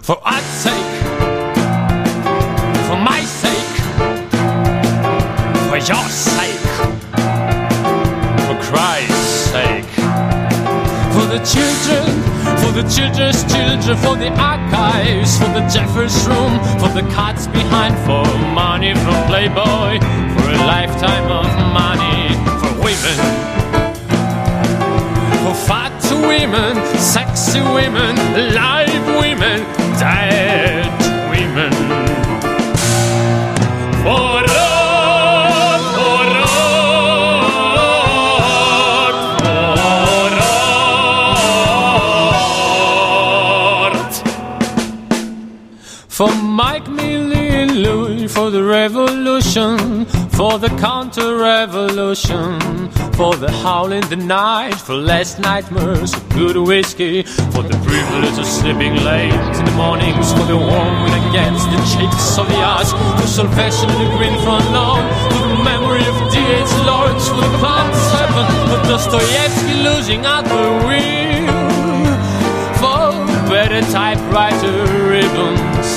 For art's sake, for my sake, for your sake, for Christ's sake. For the children, for the children's children, for the archives, for the Jeffers room, for the cards behind, for money, for Playboy, for a lifetime of money, for women, for fat women, sexy women, live women, dead women. For art, for art, for art. For Mike, Millie and Louis, for the revolution, for the counter-revolution, for the howl in the night, for less nightmares, for good whiskey, for the privilege of sleeping late in the mornings, for the warm wind against the cheeks of the arch, for salvation in the green front lawn, for the memory of D.H. Lawrence, for the Cloud 7, for Dostoevsky losing at the wheel, for better typewriter ribbons,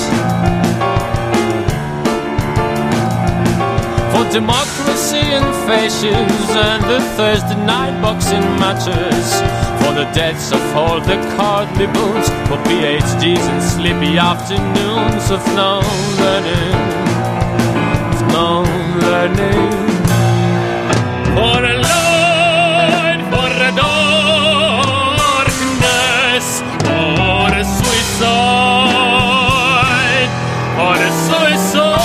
for democracy and fascism and the Thursday night boxing matches, for the deaths of all the card libels, for PhDs and sleepy afternoons of no learning, of no learning. For a light, for a darkness, for a suicide, for a suicide.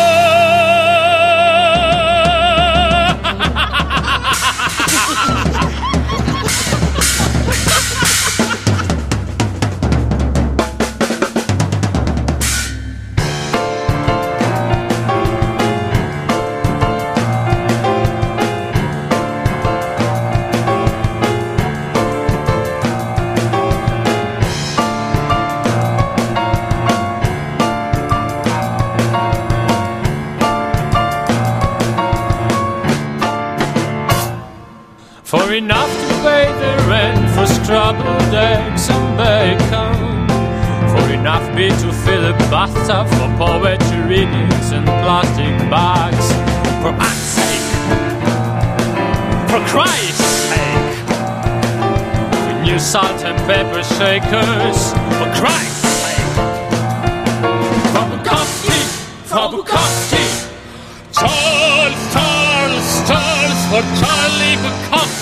For enough to pay the rent, for scrambled eggs and bacon, for enough beer to fill a bathtub, for poetry readings and plastic bags. For art's sake, for Christ's sake, for new salt and pepper shakers, for Christ's sake. For Bukowski, for Bukowski, Charles, Charles, Charles, for Charlie Bukowski.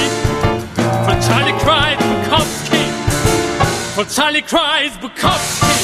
For Charlie cries Bukowski.